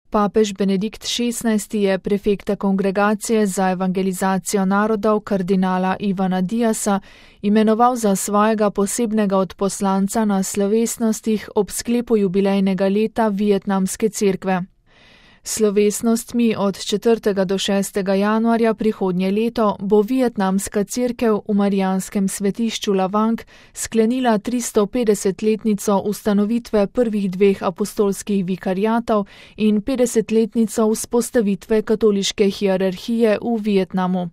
Papež Benedikt XVI. Je prefekta Kongregacije za evangelizacijo narodov kardinala Ivana Diasa imenoval za svojega posebnega odposlanca na slovesnostih ob sklepu jubilejnega leta Vietnamske cerkve. Slovesnostmi od 4. do 6. januarja prihodnje leto bo Vietnamska cerkev v Marijanskem svetišču Lavang sklenila 350-letnico ustanovitve prvih 2 apostolskih vikariatov in 50-letnico vzpostavitve katoliške hierarhije v Vietnamu.